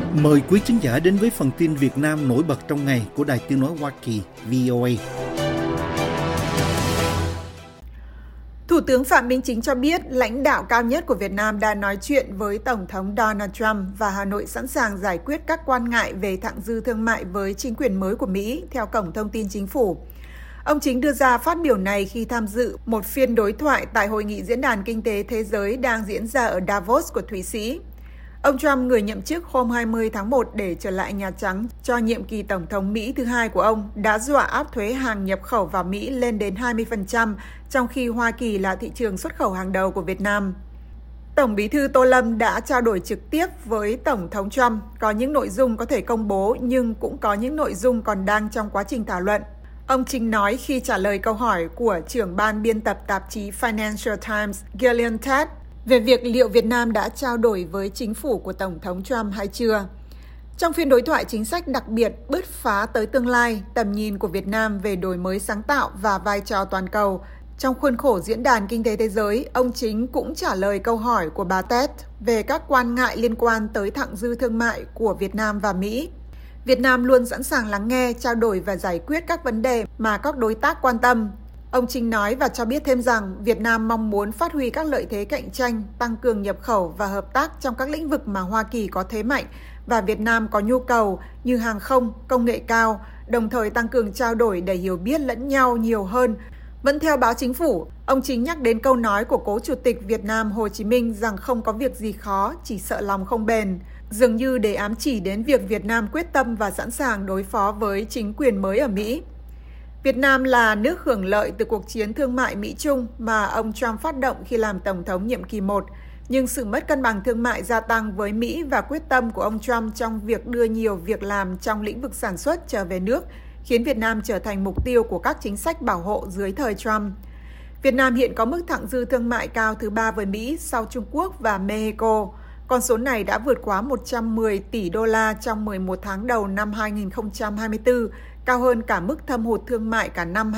Mời quý khán giả đến với phần tin Việt Nam nổi bật trong ngày của Đài Tiếng nói Hoa Kỳ VOA. Thủ tướng Phạm Minh Chính cho biết lãnh đạo cao nhất của Việt Nam đã nói chuyện với Tổng thống Donald Trump và Hà Nội sẵn sàng giải quyết các quan ngại về thặng dư thương mại với chính quyền mới của Mỹ, theo Cổng Thông tin Chính phủ. Ông Chính đưa ra phát biểu này khi tham dự một phiên đối thoại tại Hội nghị Diễn đàn Kinh tế Thế giới đang diễn ra ở Davos của Thụy Sĩ. Ông Trump, người nhậm chức hôm 20 tháng 1 để trở lại Nhà Trắng cho nhiệm kỳ Tổng thống Mỹ thứ hai của ông, đã dọa áp thuế hàng nhập khẩu vào Mỹ lên đến 20%, trong khi Hoa Kỳ là thị trường xuất khẩu hàng đầu của Việt Nam. Tổng Bí thư Tô Lâm đã trao đổi trực tiếp với Tổng thống Trump, có những nội dung có thể công bố nhưng cũng có những nội dung còn đang trong quá trình thảo luận. Ông Chính nói khi trả lời câu hỏi của trưởng ban biên tập tạp chí Financial Times Gillian Tett về việc liệu Việt Nam đã trao đổi với chính phủ của Tổng thống Trump hay chưa. Trong phiên đối thoại chính sách đặc biệt bứt phá tới tương lai, tầm nhìn của Việt Nam về đổi mới sáng tạo và vai trò toàn cầu, trong khuôn khổ Diễn đàn Kinh tế Thế giới, ông Chính cũng trả lời câu hỏi của bà Tett về các quan ngại liên quan tới thặng dư thương mại của Việt Nam và Mỹ. Việt Nam luôn sẵn sàng lắng nghe, trao đổi và giải quyết các vấn đề mà các đối tác quan tâm. Ông Chính nói và cho biết thêm rằng Việt Nam mong muốn phát huy các lợi thế cạnh tranh, tăng cường nhập khẩu và hợp tác trong các lĩnh vực mà Hoa Kỳ có thế mạnh và Việt Nam có nhu cầu như hàng không, công nghệ cao, đồng thời tăng cường trao đổi để hiểu biết lẫn nhau nhiều hơn. Vẫn theo báo Chính phủ, ông Chính nhắc đến câu nói của cố Chủ tịch Việt Nam Hồ Chí Minh rằng không có việc gì khó, chỉ sợ lòng không bền, dường như để ám chỉ đến việc Việt Nam quyết tâm và sẵn sàng đối phó với chính quyền mới ở Mỹ. Việt Nam là nước hưởng lợi từ cuộc chiến thương mại Mỹ-Trung mà ông Trump phát động khi làm Tổng thống nhiệm kỳ 1, nhưng sự mất cân bằng thương mại gia tăng với Mỹ và quyết tâm của ông Trump trong việc đưa nhiều việc làm trong lĩnh vực sản xuất trở về nước khiến Việt Nam trở thành mục tiêu của các chính sách bảo hộ dưới thời Trump. Việt Nam hiện có mức thặng dư thương mại cao thứ 3 với Mỹ sau Trung Quốc và Mexico. Con số này đã vượt quá 110 tỷ đô la trong 11 tháng đầu năm 2024, cao hơn cả mức thâm hụt thương mại cả năm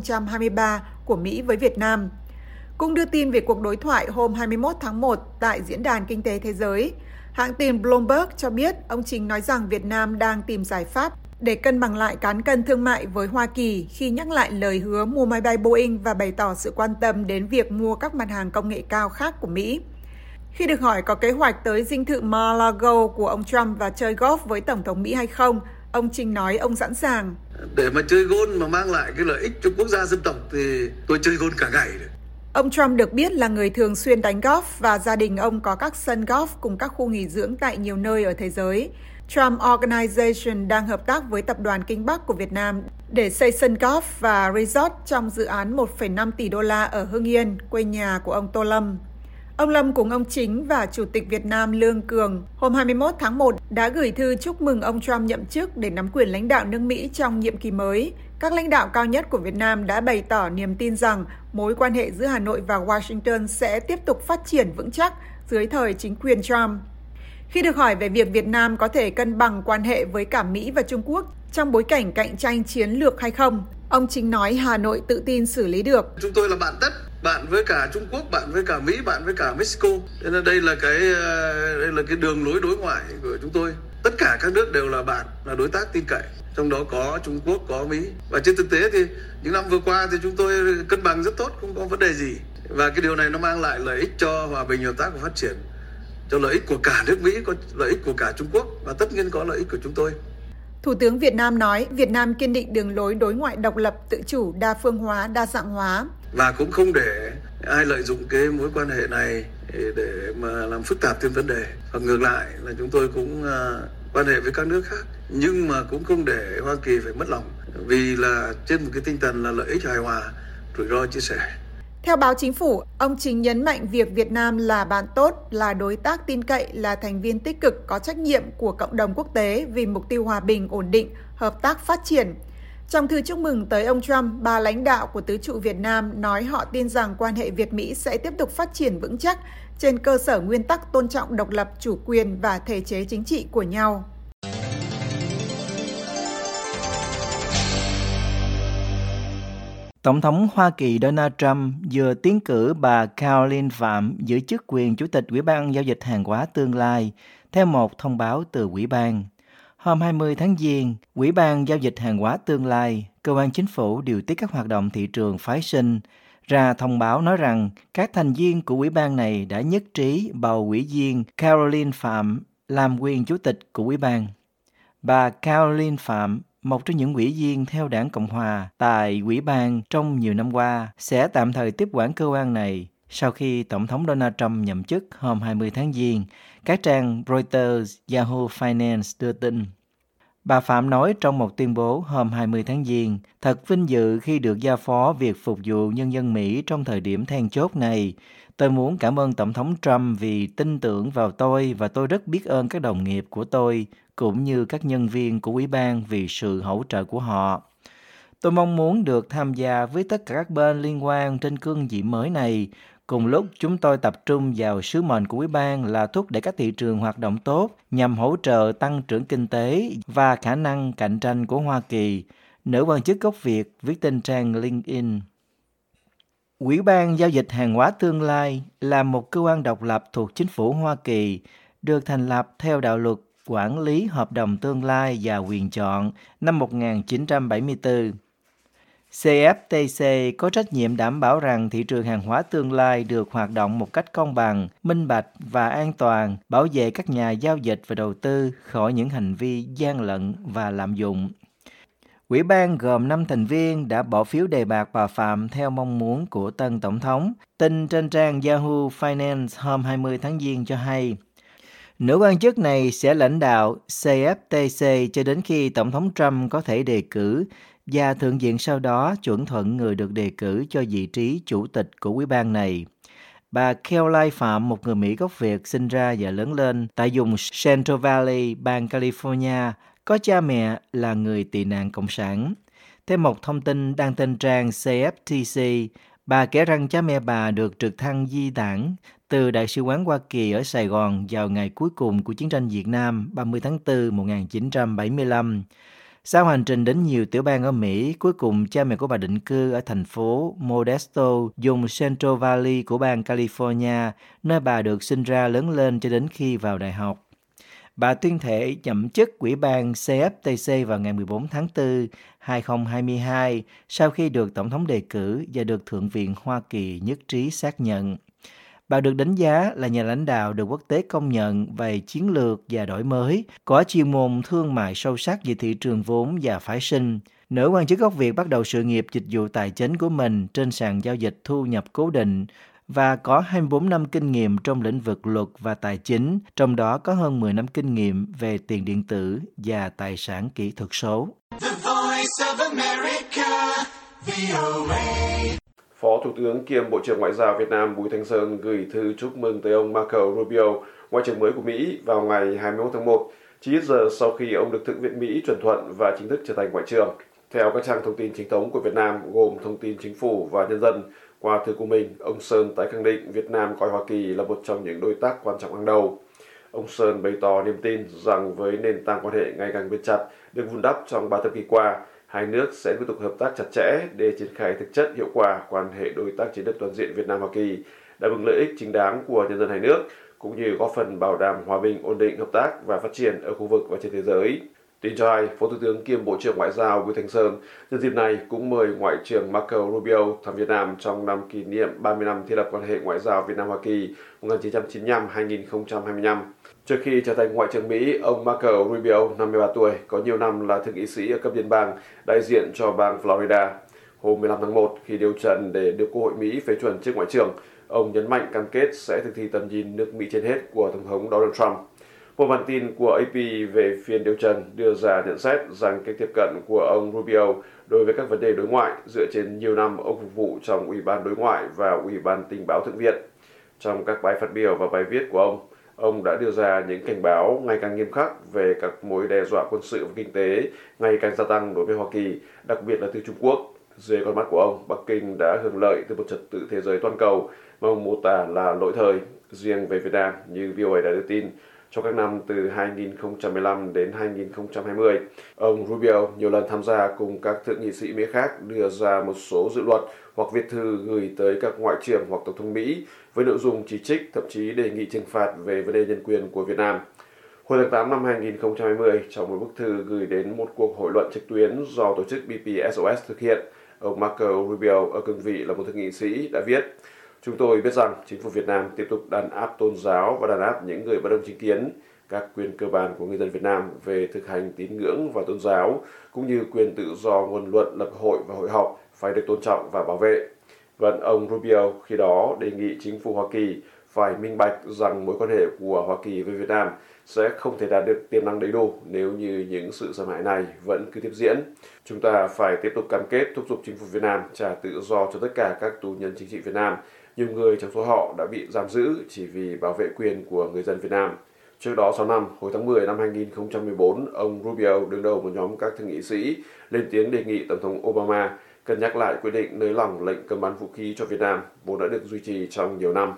2023 của Mỹ với Việt Nam. Cũng đưa tin về cuộc đối thoại hôm 21 tháng 1 tại Diễn đàn Kinh tế Thế giới, hãng tin Bloomberg cho biết ông Chính nói rằng Việt Nam đang tìm giải pháp để cân bằng lại cán cân thương mại với Hoa Kỳ khi nhắc lại lời hứa mua máy bay Boeing và bày tỏ sự quan tâm đến việc mua các mặt hàng công nghệ cao khác của Mỹ. Khi được hỏi có kế hoạch tới dinh thự Mar-a-Lago của ông Trump và chơi golf với Tổng thống Mỹ hay không, ông Chính nói ông sẵn sàng. Để mà chơi golf mà mang lại cái lợi ích cho quốc gia dân tộc thì tôi chơi golf cả ngày rồi. Ông Trump được biết là người thường xuyên đánh golf và gia đình ông có các sân golf cùng các khu nghỉ dưỡng tại nhiều nơi ở thế giới. Trump Organization đang hợp tác với Tập đoàn Kinh Bắc của Việt Nam để xây sân golf và resort trong dự án 1,5 tỷ đô la ở Hưng Yên, quê nhà của ông Tô Lâm. Ông Lâm cùng ông Chính và Chủ tịch Việt Nam Lương Cường hôm 21 tháng 1 đã gửi thư chúc mừng ông Trump nhậm chức để nắm quyền lãnh đạo nước Mỹ trong nhiệm kỳ mới. Các lãnh đạo cao nhất của Việt Nam đã bày tỏ niềm tin rằng mối quan hệ giữa Hà Nội và Washington sẽ tiếp tục phát triển vững chắc dưới thời chính quyền Trump. Khi được hỏi về việc Việt Nam có thể cân bằng quan hệ với cả Mỹ và Trung Quốc trong bối cảnh cạnh tranh chiến lược hay không, ông Chính nói Hà Nội tự tin xử lý được. Chúng tôi là bạn tất, bạn với cả Trung Quốc, bạn với cả Mỹ, bạn với cả Mexico. Nên đây là cái đường lối đối ngoại của chúng tôi. Tất cả các nước đều là bạn, là đối tác tin cậy. Trong đó có Trung Quốc, có Mỹ. Và trên thực tế thì những năm vừa qua thì chúng tôi cân bằng rất tốt, không có vấn đề gì. Và cái điều này nó mang lại lợi ích cho hòa bình, hợp tác và phát triển. Cho lợi ích của cả nước Mỹ, có lợi ích của cả Trung Quốc và tất nhiên có lợi ích của chúng tôi. Thủ tướng Việt Nam nói Việt Nam kiên định đường lối đối ngoại độc lập, tự chủ, đa phương hóa, đa dạng hóa. Và cũng không để ai lợi dụng cái mối quan hệ này để mà làm phức tạp thêm vấn đề. Và ngược lại là chúng tôi cũng quan hệ với các nước khác, nhưng mà cũng không để Hoa Kỳ phải mất lòng, vì là trên một cái tinh thần là lợi ích hài hòa, rủi ro chia sẻ. Theo báo Chính phủ, ông Chính nhấn mạnh việc Việt Nam là bạn tốt, là đối tác tin cậy, là thành viên tích cực có trách nhiệm của cộng đồng quốc tế vì mục tiêu hòa bình, ổn định, hợp tác phát triển. Trong thư chúc mừng tới ông Trump, ba lãnh đạo của tứ trụ Việt Nam nói họ tin rằng quan hệ Việt-Mỹ sẽ tiếp tục phát triển vững chắc trên cơ sở nguyên tắc tôn trọng độc lập, chủ quyền và thể chế chính trị của nhau. Tổng thống Hoa Kỳ Donald Trump vừa tiến cử bà Caroline Phạm giữ chức quyền Chủ tịch Ủy ban Giao dịch Hàng hóa Tương lai, theo một thông báo từ Ủy ban. Hôm 20 tháng Giêng, Ủy ban Giao dịch Hàng hóa Tương lai, cơ quan chính phủ điều tiết các hoạt động thị trường phái sinh, ra thông báo nói rằng các thành viên của Ủy ban này đã nhất trí bầu ủy viên Caroline Phạm làm quyền Chủ tịch của Ủy ban. Bà Caroline Phạm, một trong những ủy viên theo Đảng Cộng Hòa tại Ủy ban trong nhiều năm qua, sẽ tạm thời tiếp quản cơ quan này sau khi Tổng thống Donald Trump nhậm chức hôm 20 tháng Giêng, các trang Reuters, Yahoo Finance đưa tin. Bà Phạm nói trong một tuyên bố hôm 20 tháng Giêng, thật vinh dự khi được giao phó việc phục vụ nhân dân Mỹ trong thời điểm then chốt này. Tôi muốn cảm ơn Tổng thống Trump vì tin tưởng vào tôi và tôi rất biết ơn các đồng nghiệp của tôi, cũng như các nhân viên của Ủy ban vì sự hỗ trợ của họ. Tôi mong muốn được tham gia với tất cả các bên liên quan trên cương vị mới này. Cùng lúc chúng tôi tập trung vào sứ mệnh của Ủy ban là thúc đẩy các thị trường hoạt động tốt nhằm hỗ trợ tăng trưởng kinh tế và khả năng cạnh tranh của Hoa Kỳ, nữ quan chức gốc Việt viết trên trang LinkedIn. Ủy ban Giao dịch Hàng hóa Tương lai là một cơ quan độc lập thuộc chính phủ Hoa Kỳ, được thành lập theo đạo luật quản lý hợp đồng tương lai và quyền chọn năm 1974. CFTC có trách nhiệm đảm bảo rằng thị trường hàng hóa tương lai được hoạt động một cách công bằng, minh bạch và an toàn, bảo vệ các nhà giao dịch và đầu tư khỏi những hành vi gian lận và lạm dụng. Ủy ban gồm 5 thành viên đã bỏ phiếu đề bạt bà Phạm theo mong muốn của tân Tổng thống. Tin trên trang Yahoo Finance hôm 20 tháng Giêng cho hay, nữ quan chức này sẽ lãnh đạo CFTC cho đến khi Tổng thống Trump có thể đề cử và Thượng viện sau đó chuẩn thuận người được đề cử cho vị trí chủ tịch của Ủy ban này. Bà Caroline Phạm, một người Mỹ gốc Việt sinh ra và lớn lên tại vùng Central Valley, bang California, có cha mẹ là người tị nạn cộng sản. Theo một thông tin đăng trên trang CFTC, bà kể rằng cha mẹ bà được trực thăng di tản từ Đại sứ quán Hoa Kỳ ở Sài Gòn vào ngày cuối cùng của chiến tranh Việt Nam 30 tháng 4 1975. Sau hành trình đến nhiều tiểu bang ở Mỹ, cuối cùng cha mẹ của bà định cư ở thành phố Modesto, vùng Central Valley của bang California, nơi bà được sinh ra lớn lên cho đến khi vào đại học. Bà tuyên thệ nhậm chức Ủy ban CFTC vào ngày 14 tháng 4, 2022, sau khi được Tổng thống đề cử và được Thượng viện Hoa Kỳ nhất trí xác nhận. Bà được đánh giá là nhà lãnh đạo được quốc tế công nhận về chiến lược và đổi mới, có chuyên môn thương mại sâu sắc về thị trường vốn và phái sinh. Nữ quan chức gốc Việt bắt đầu sự nghiệp dịch vụ tài chính của mình trên sàn giao dịch thu nhập cố định và có 24 năm kinh nghiệm trong lĩnh vực luật và tài chính, trong đó có hơn 10 năm kinh nghiệm về tiền điện tử và tài sản kỹ thuật số. Phó Thủ tướng kiêm Bộ trưởng Ngoại giao Việt Nam Bùi Thanh Sơn gửi thư chúc mừng tới ông Marco Rubio, Ngoại trưởng mới của Mỹ, vào ngày 21 tháng 1, chỉ ít giờ sau khi ông được Thượng viện Mỹ chuẩn thuận và chính thức trở thành Ngoại trưởng. Theo các trang thông tin chính thống của Việt Nam gồm Thông tin Chính phủ và Nhân dân, qua thư của mình, ông Sơn tái khẳng định Việt Nam coi Hoa Kỳ là một trong những đối tác quan trọng hàng đầu. Ông Sơn bày tỏ niềm tin rằng với nền tảng quan hệ ngày càng bền chặt được vun đắp trong 3 thập kỷ qua, hai nước sẽ tiếp tục hợp tác chặt chẽ để triển khai thực chất hiệu quả quan hệ đối tác chiến lược toàn diện Việt Nam-Hoa Kỳ, đáp ứng lợi ích chính đáng của nhân dân hai nước, cũng như góp phần bảo đảm hòa bình, ổn định, hợp tác và phát triển ở khu vực và trên thế giới. Tin cho hay, Phó Thủ tướng kiêm Bộ trưởng Ngoại giao Bùi Thanh Sơn nhân dịp này cũng mời Ngoại trưởng Marco Rubio thăm Việt Nam trong năm kỷ niệm 30 năm thiết lập quan hệ ngoại giao Việt Nam-Hoa Kỳ 1995-2025. Trước khi trở thành Ngoại trưởng Mỹ, ông Marco Rubio, 53 tuổi, có nhiều năm là thượng nghị sĩ ở cấp liên bang, đại diện cho bang Florida. Hôm 15 tháng 1, khi điều trần để được Quốc hội Mỹ phê chuẩn chức Ngoại trưởng, ông nhấn mạnh cam kết sẽ thực thi tầm nhìn nước Mỹ trên hết của Tổng thống Donald Trump. Một bản tin của AP về phiên điều trần đưa ra nhận xét rằng cách tiếp cận của ông Rubio đối với các vấn đề đối ngoại dựa trên nhiều năm ông phục vụ trong Ủy ban Đối ngoại và Ủy ban Tình báo Thượng viện. Trong các bài phát biểu và bài viết của ông đã đưa ra những cảnh báo ngày càng nghiêm khắc về các mối đe dọa quân sự và kinh tế ngày càng gia tăng đối với Hoa Kỳ, đặc biệt là từ Trung Quốc. Dưới con mắt của ông, Bắc Kinh đã hưởng lợi từ một trật tự thế giới toàn cầu mà ông mô tả là lỗi thời. Riêng về Việt Nam, như VOA đã đưa tin, trong các năm từ 2015 đến 2020. Ông Rubio nhiều lần tham gia cùng các thượng nghị sĩ Mỹ khác đưa ra một số dự luật hoặc viết thư gửi tới các ngoại trưởng hoặc tổng thống Mỹ với nội dung chỉ trích, thậm chí đề nghị trừng phạt về vấn đề nhân quyền của Việt Nam. Hồi tháng 8 năm 2020, trong một bức thư gửi đến một cuộc hội luận trực tuyến do tổ chức BPSOS thực hiện, ông Marco Rubio ở cương vị là một thượng nghị sĩ đã viết: "Chúng tôi biết rằng chính phủ Việt Nam tiếp tục đàn áp tôn giáo và đàn áp những người bất đồng chính kiến, các quyền cơ bản của người dân Việt Nam về thực hành tín ngưỡng và tôn giáo, cũng như quyền tự do ngôn luận, lập hội và hội họp phải được tôn trọng và bảo vệ." Và ông Rubio khi đó đề nghị chính phủ Hoa Kỳ phải minh bạch rằng mối quan hệ của Hoa Kỳ với Việt Nam sẽ không thể đạt được tiềm năng đầy đủ nếu như những sự xâm hại này vẫn cứ tiếp diễn. Chúng ta phải tiếp tục cam kết thúc giục chính phủ Việt Nam trả tự do cho tất cả các tù nhân chính trị Việt Nam. Nhiều người trong số họ đã bị giam giữ chỉ vì bảo vệ quyền của người dân Việt Nam. Trước đó 6 năm, hồi tháng 10 năm 2014, ông Rubio đứng đầu một nhóm các thượng nghị sĩ lên tiếng đề nghị Tổng thống Obama cân nhắc lại quyết định nới lỏng lệnh cấm bán vũ khí cho Việt Nam, vốn đã được duy trì trong nhiều năm.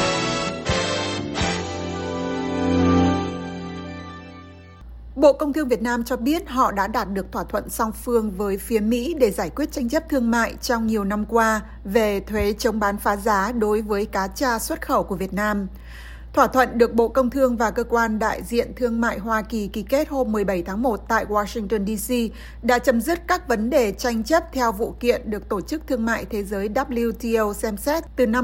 Bộ Công Thương Việt Nam cho biết họ đã đạt được thỏa thuận song phương với phía Mỹ để giải quyết tranh chấp thương mại trong nhiều năm qua về thuế chống bán phá giá đối với cá tra xuất khẩu của Việt Nam. Thỏa thuận được Bộ Công Thương và Cơ quan Đại diện Thương mại Hoa Kỳ ký kết hôm 17 tháng 1 tại Washington, D.C. đã chấm dứt các vấn đề tranh chấp theo vụ kiện được Tổ chức Thương mại Thế giới WTO xem xét từ năm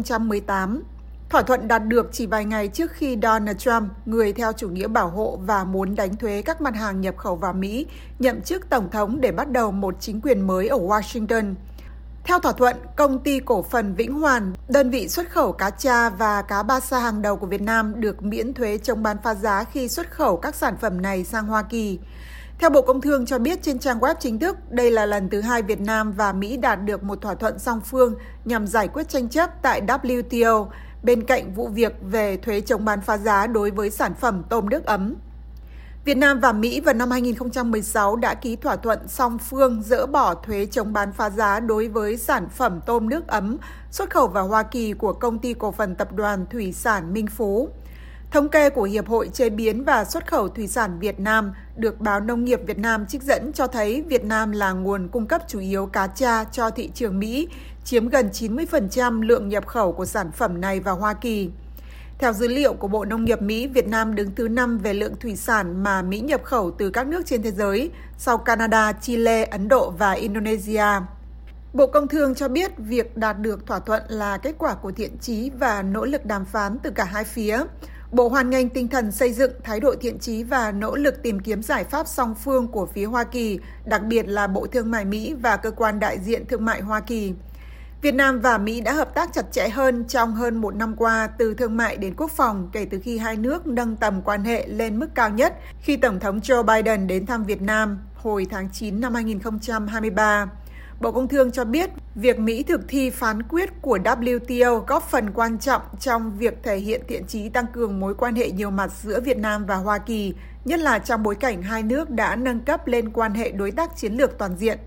2018. Thỏa thuận đạt được chỉ vài ngày trước khi Donald Trump, người theo chủ nghĩa bảo hộ và muốn đánh thuế các mặt hàng nhập khẩu vào Mỹ, nhậm chức Tổng thống để bắt đầu một chính quyền mới ở Washington. Theo thỏa thuận, Công ty Cổ phần Vĩnh Hoàn, đơn vị xuất khẩu cá tra và cá ba sa hàng đầu của Việt Nam, được miễn thuế chống bán phá giá khi xuất khẩu các sản phẩm này sang Hoa Kỳ. Theo Bộ Công Thương cho biết trên trang web chính thức, đây là lần thứ hai Việt Nam và Mỹ đạt được một thỏa thuận song phương nhằm giải quyết tranh chấp tại WTO, bên cạnh vụ việc về thuế chống bán phá giá đối với sản phẩm tôm nước ấm. Việt Nam và Mỹ vào năm 2016 đã ký thỏa thuận song phương dỡ bỏ thuế chống bán phá giá đối với sản phẩm tôm nước ấm xuất khẩu vào Hoa Kỳ của Công ty Cổ phần Tập đoàn Thủy sản Minh Phú. Thống kê của Hiệp hội Chế biến và Xuất khẩu Thủy sản Việt Nam được Báo Nông nghiệp Việt Nam trích dẫn cho thấy Việt Nam là nguồn cung cấp chủ yếu cá tra cho thị trường Mỹ, chiếm gần 90% lượng nhập khẩu của sản phẩm này vào Hoa Kỳ. Theo dữ liệu của Bộ Nông nghiệp Mỹ, Việt Nam đứng thứ 5 về lượng thủy sản mà Mỹ nhập khẩu từ các nước trên thế giới, sau Canada, Chile, Ấn Độ và Indonesia. Bộ Công Thương cho biết việc đạt được thỏa thuận là kết quả của thiện chí và nỗ lực đàm phán từ cả hai phía. Bộ hoan nghênh tinh thần xây dựng, thái độ thiện chí và nỗ lực tìm kiếm giải pháp song phương của phía Hoa Kỳ, đặc biệt là Bộ Thương mại Mỹ và Cơ quan Đại diện Thương mại Hoa Kỳ. Việt Nam và Mỹ đã hợp tác chặt chẽ hơn trong hơn một năm qua, từ thương mại đến quốc phòng, kể từ khi hai nước nâng tầm quan hệ lên mức cao nhất khi Tổng thống Joe Biden đến thăm Việt Nam hồi tháng 9 năm 2023. Bộ Công Thương cho biết, việc Mỹ thực thi phán quyết của WTO góp phần quan trọng trong việc thể hiện thiện chí tăng cường mối quan hệ nhiều mặt giữa Việt Nam và Hoa Kỳ, nhất là trong bối cảnh hai nước đã nâng cấp lên quan hệ đối tác chiến lược toàn diện.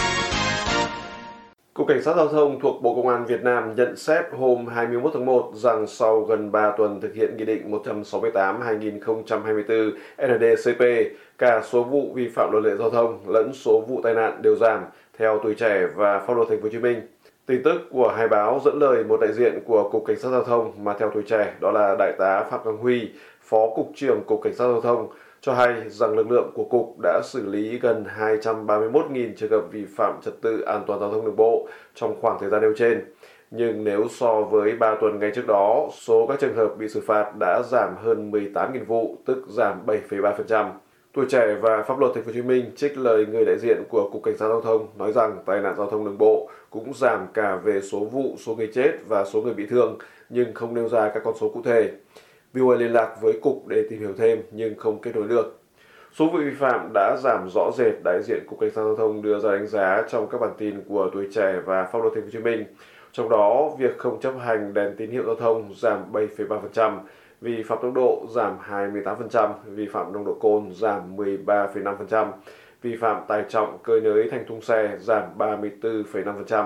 Cục Cảnh sát Giao thông thuộc Bộ Công an Việt Nam nhận xét hôm 21 tháng 1 rằng sau gần 3 tuần thực hiện Nghị định 168/2024 NDCP, cả số vụ vi phạm luật lệ giao thông lẫn số vụ tai nạn đều giảm theo Tuổi Trẻ và Pháp luật Thành phố Hồ Chí Minh. Tin tức của hai báo dẫn lời một đại diện của Cục Cảnh sát Giao thông mà theo Tuổi Trẻ đó là Đại tá Phạm Quang Huy, Phó Cục trưởng Cục Cảnh sát Giao thông, cho hay rằng lực lượng của Cục đã xử lý gần 231.000 trường hợp vi phạm trật tự an toàn giao thông đường bộ trong khoảng thời gian nêu trên. Nhưng nếu so với 3 tuần ngay trước đó, số các trường hợp bị xử phạt đã giảm hơn 18.000 vụ, tức giảm 7,3%. Tuổi Trẻ và Pháp luật Thành phố Hồ Chí Minh trích lời người đại diện của Cục Cảnh sát Giao thông nói rằng tai nạn giao thông đường bộ cũng giảm cả về số vụ, số người chết và số người bị thương, nhưng không nêu ra các con số cụ thể. VOA liên lạc với Cục để tìm hiểu thêm nhưng không kết nối được. Số vụ vi phạm đã giảm rõ rệt, đại diện Cục Cảnh sát Giao thông đưa ra đánh giá trong các bản tin của Tuổi Trẻ và Pháp luật Thành phố Hồ Chí Minh. Trong đó, việc không chấp hành đèn tín hiệu giao thông giảm 7,3%, vi phạm tốc độ giảm 28%, vi phạm nồng độ cồn giảm 13,5%, vi phạm tải trọng cơi nới thành thùng xe giảm 34,5%.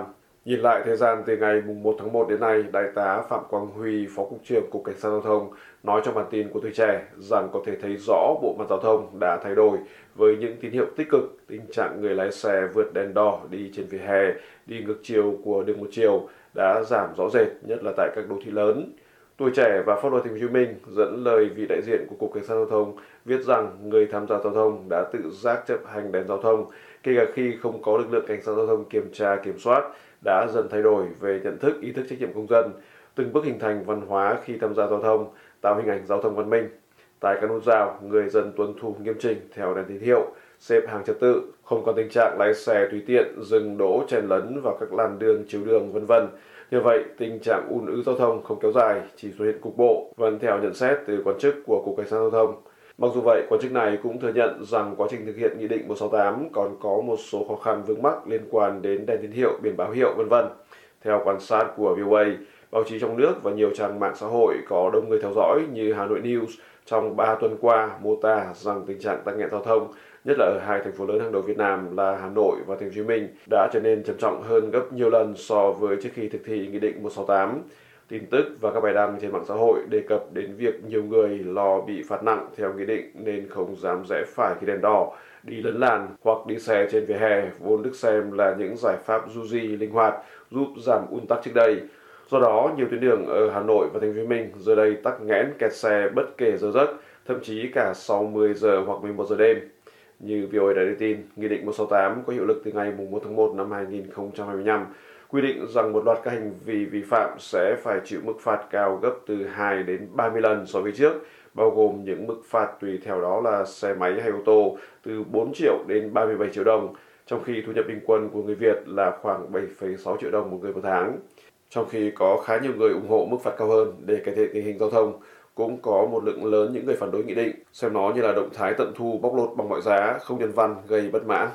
Nhìn lại thời gian từ ngày 1 tháng 1 đến nay, Đại tá Phạm Quang Huy, Phó Cục trưởng Cục Cảnh sát Giao thông, nói trong bản tin của Tuổi Trẻ rằng có thể thấy rõ bộ mặt giao thông đã thay đổi với những tín hiệu tích cực. Tình trạng người lái xe vượt đèn đỏ đi trên vỉa hè, đi ngược chiều của đường một chiều đã giảm rõ rệt, nhất là tại các đô thị lớn. Tuổi Trẻ và Pháp luật Thành phố Hồ Chí Minh dẫn lời vị đại diện của Cục Cảnh sát Giao thông viết rằng người tham gia giao thông đã tự giác chấp hành đèn giao thông, kể cả khi không có lực lượng cảnh sát giao thông kiểm tra kiểm soát, đã dần thay đổi về nhận thức, ý thức trách nhiệm công dân, từng bước hình thành văn hóa khi tham gia giao thông, tạo hình ảnh giao thông văn minh. Tại các nút giao, người dân tuân thủ nghiêm chỉnh theo đèn tín hiệu, xếp hàng trật tự, không còn tình trạng lái xe tùy tiện, dừng đỗ chen lấn vào các làn đường, chiếu đường, v.v. Như vậy, tình trạng ùn ứ giao thông không kéo dài, chỉ xuất hiện cục bộ, vẫn theo nhận xét từ quan chức của Cục Cảnh sát Giao thông. Mặc dù vậy, quan chức này cũng thừa nhận rằng quá trình thực hiện Nghị định 168 còn có một số khó khăn vướng mắc liên quan đến đèn tín hiệu, biển báo hiệu, v.v. Theo quan sát của VOA, báo chí trong nước và nhiều trang mạng xã hội có đông người theo dõi như Hà Nội News trong 3 tuần qua mô tả rằng tình trạng tắc nghẽn giao thông, nhất là ở hai thành phố lớn hàng đầu Việt Nam là Hà Nội và Thành phố Hồ Chí Minh, đã trở nên trầm trọng hơn gấp nhiều lần so với trước khi thực thi Nghị định 168. Tin tức và các bài đăng trên mạng xã hội đề cập đến việc nhiều người lo bị phạt nặng theo nghị định nên không dám rẽ phải khi đèn đỏ, đi lấn làn hoặc đi xe trên vỉa hè, vốn được xem là những giải pháp du di linh hoạt giúp giảm ùn tắc trước đây. Do đó, nhiều tuyến đường ở Hà Nội và Thành phố Hồ Chí Minh giờ đây tắc nghẽn kẹt xe bất kể giờ giấc, thậm chí cả sau 10 giờ hoặc 11 giờ đêm. Như VOA đã đưa tin, Nghị định 168 có hiệu lực từ ngày 1 tháng 1 năm 2025, quy định rằng một loạt các hành vi vi phạm sẽ phải chịu mức phạt cao gấp từ 2 đến 30 lần so với trước, bao gồm những mức phạt tùy theo đó là xe máy hay ô tô từ 4 triệu đến 37 triệu đồng, trong khi thu nhập bình quân của người Việt là khoảng 7,6 triệu đồng một người một tháng. Trong khi có khá nhiều người ủng hộ mức phạt cao hơn để cải thiện tình hình giao thông, cũng có một lượng lớn những người phản đối nghị định, xem nó như là động thái tận thu bóc lột bằng mọi giá, không nhân văn, gây bất mãn.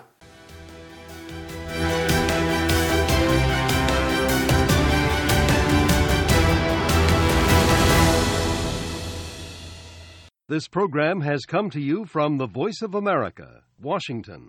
This program has come to you from the Voice of America, Washington.